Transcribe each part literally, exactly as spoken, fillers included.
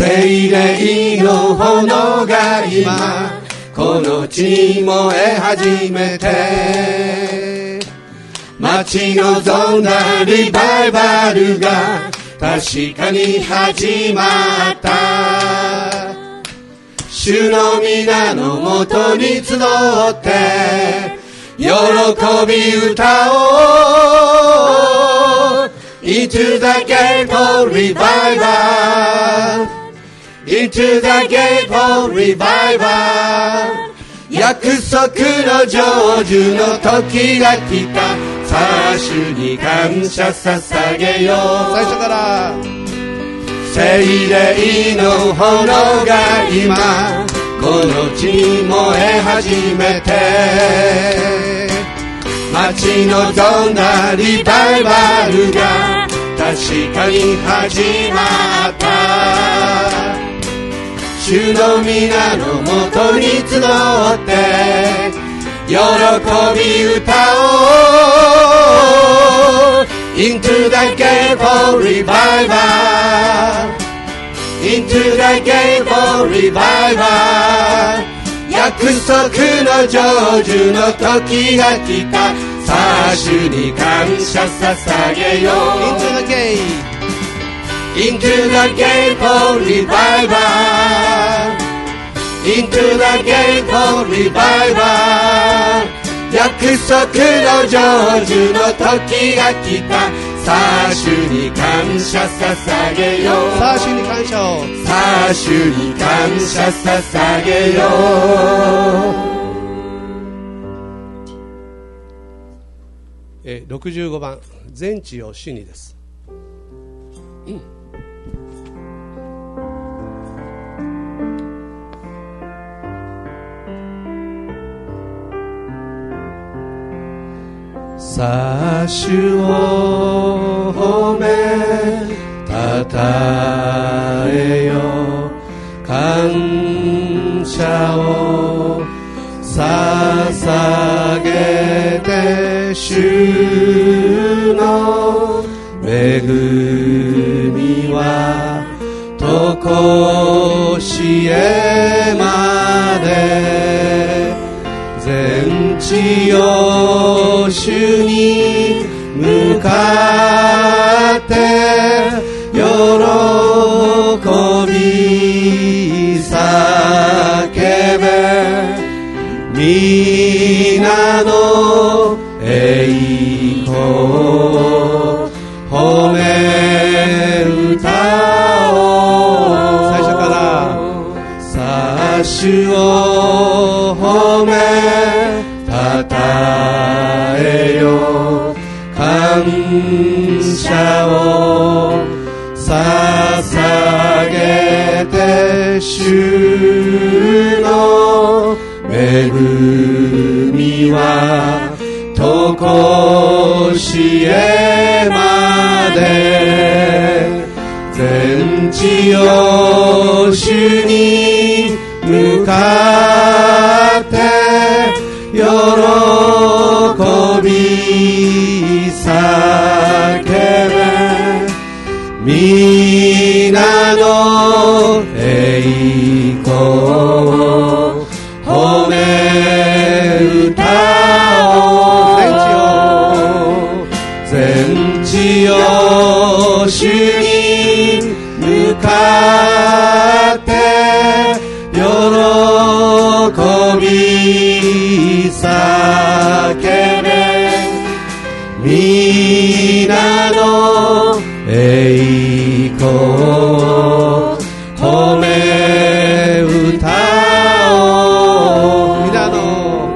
聖霊の炎が今この地に燃え始めて、待ち望んだリバイバルが確かに始まった。主の皆のもとに集って喜び歌おう。 Into the gate of revival, Into the gate of revival。 約束の成就の時が来た。さあ主に感謝捧げよう。最初から聖霊の炎が今この地に燃え始めて、待ち望んだリバイバルが確かに始まった。主の皆のもとに集って喜び歌おう。 Into the gate of revival, Into the gate of revival。 約束の成就の時が来た。さあ主に感謝捧げよう。 Into the gate Into the gate of revival, Into the gate of revival。 約束の成就の時が来た。さあ主に感謝捧げよう。さあ主に感謝を。さあ主に感謝捧げよう。えろくじゅうごばん、全地を主にです。うんさあ主を褒めたたえよ、感謝を捧げて、主の恵みはとこしえまで、全地よ主に向かって喜び叫べ、皆の栄光を褒め歌おう。最初からさあ主を褒めたたえよ、感謝を捧げて、主の恵みはとこしえまで、全地よ主に向かって喜び叫べ、皆の栄光を褒め歌おう。全地よ主に向かって喜び叫べ、皆の栄光を褒め歌おう。皆の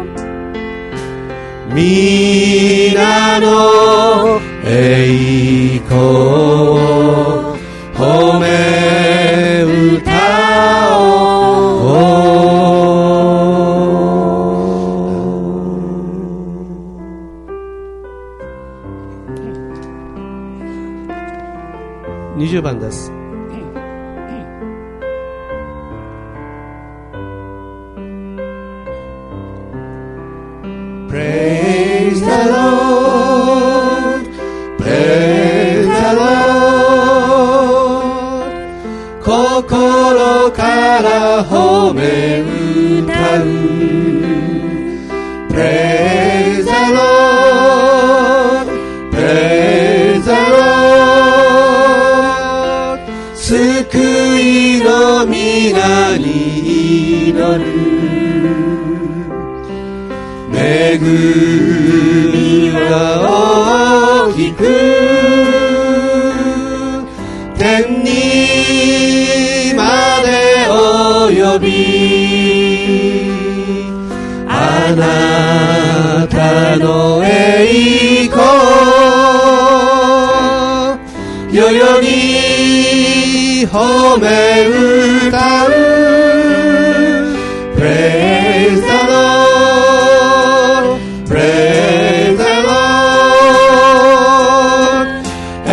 皆の栄光を褒め歌おう。にじゅうばんです。Praise the Lord, praise the Lord。 恵みは大きく天にまで及びあなたの栄光世々に褒め歌う Praise the Lord Praise the Lord 栄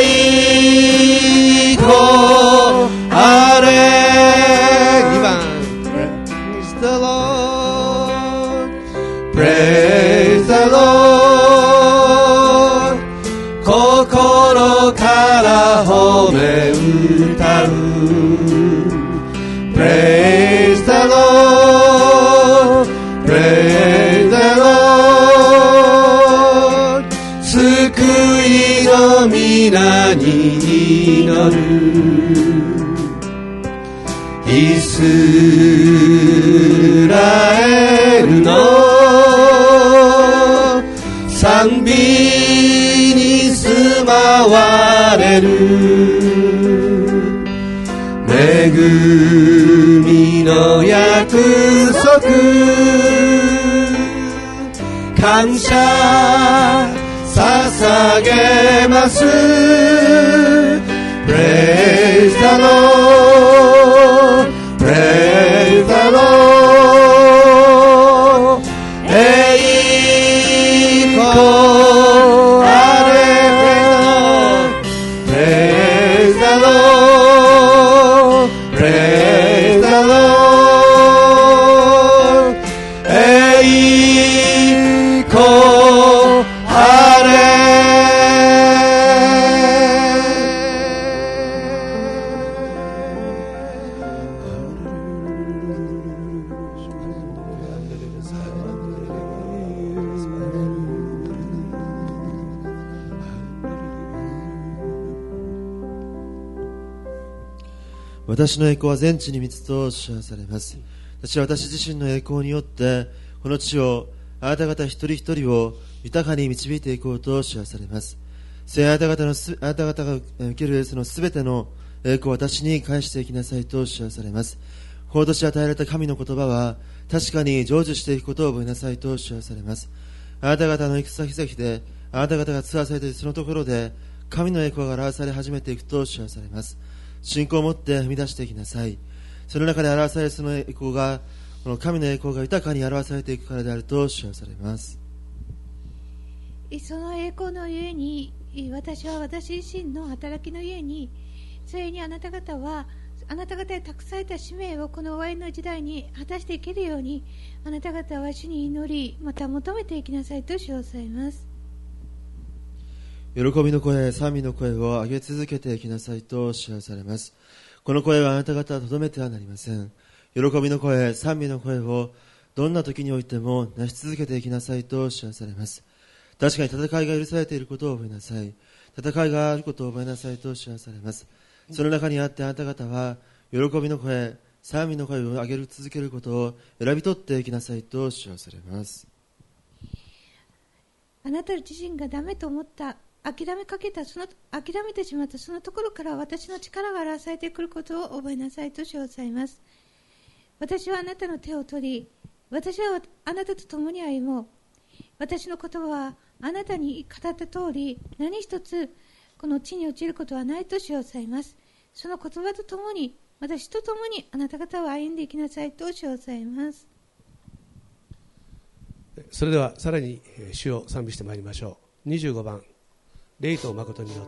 光あれにばん Praise the Lord Praise the Lord 心から褒め歌う Praise the Lord Praise the Lord 救いの皆に祈るイスラエルの賛美に住まわれる恵みの約束感謝捧げます Praise the Lord Praise the Lord 栄光あれ Praise the Lord Praise the Lord 栄光あれ私の栄光は全地に満つと知らされます。私は私自身の栄光によってこの地をあなた方一人一人を豊かに導いていこうと知らされます。聖あなた方のすあなた方が受けるそのすべての栄光を私に返していきなさいと知らされます。この年与えられた神の言葉は確かに成就していくことを覚えなさいと知らされます。あなた方の行く先々であなた方がツアーされているそのところで神の栄光が表され始めていくと知らされます。信仰を持って踏み出していきなさい。その中で表されるその栄光がこの神の栄光が豊かに表されていくからであると知らされます。 その栄光のゆえに私は私自身の働きのゆえにそれにあなた方はあなた方に託された使命をこの終わりの時代に果たしていけるようにあなた方は主に祈りまた求めていきなさいと主をされます。 喜びの声、賛美の声を上げ続けていきなさいと知らされます。この声はあなた方はとどめてはなりません。喜びの声、賛美の声をどんな時においても成し続けていきなさいと知らされます。確かに戦いが許されていることを覚えなさい。戦いがあることを覚えなさいと知らされます。その中にあってあなた方は喜びの声、賛美の声を上げ続けることを選び取っていきなさいと知らされます。 あなた自身がダメと思った諦めかけたその諦めてしまったそのところから私の力が表されてくることを覚えなさいと主をさいます。私はあなたの手を取り私はあなたと共に歩もう。私の言葉はあなたに語った通り何一つこの地に落ちることはないと主をさいます。その言葉とともに私と共にあなた方は歩んでいきなさいと主をさいます。 それではさらに主を賛美してまいりましょう。にじゅうごばん霊と誠によって、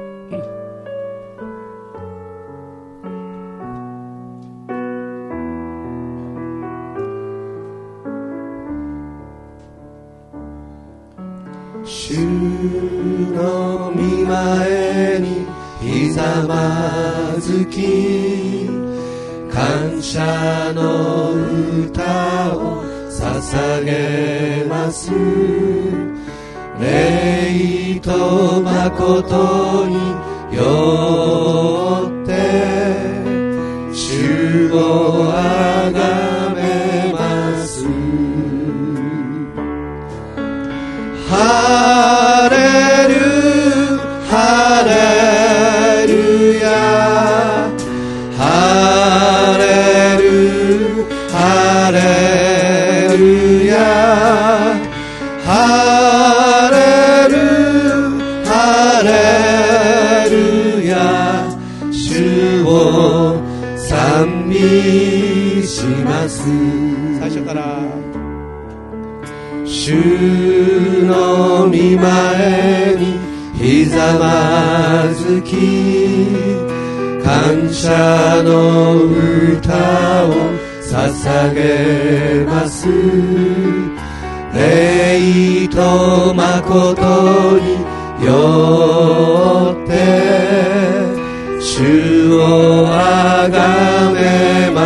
主の御前にひざまずき感謝の歌を捧げます。霊と誠によって主をあがめます。 ハレルハレルヤハレルハレルヤハレルハレルヤ主を賛美します。 最初から主の御前にひざまずき感謝の歌を捧げます。霊と誠によって主をあがめます。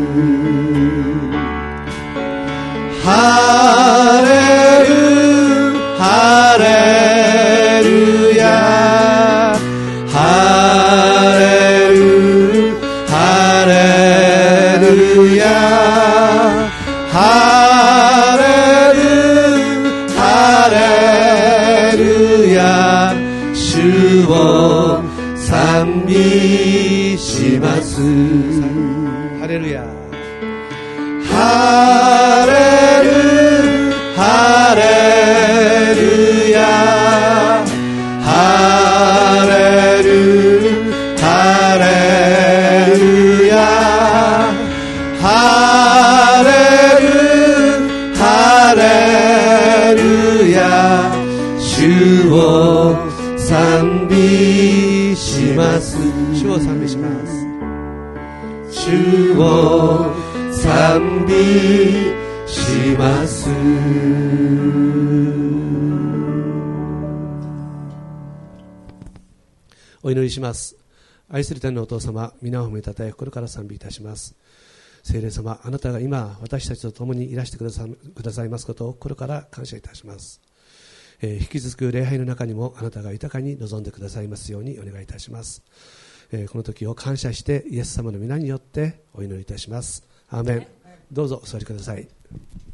ハレルハレルヤハレルハレルヤハレルハレルヤ主を賛美します。 ハレルヤハレルハレルヤハレルハレルヤハレルハレルヤ主を賛美します。 主を賛美します。 主を賛美します。 お祈りします。愛する天のお父様、皆を褒めたたえ心から賛美いたします。聖霊様、あなたが今私たちと共にいらしてくださ、くださいますことを心から感謝いたします。えー、引き続く礼拝の中にもあなたが豊かに望んでくださいますようにお願いいたします。えー、この時を感謝してイエス様の皆によってお祈りいたします。アーメン。どうぞお座りください。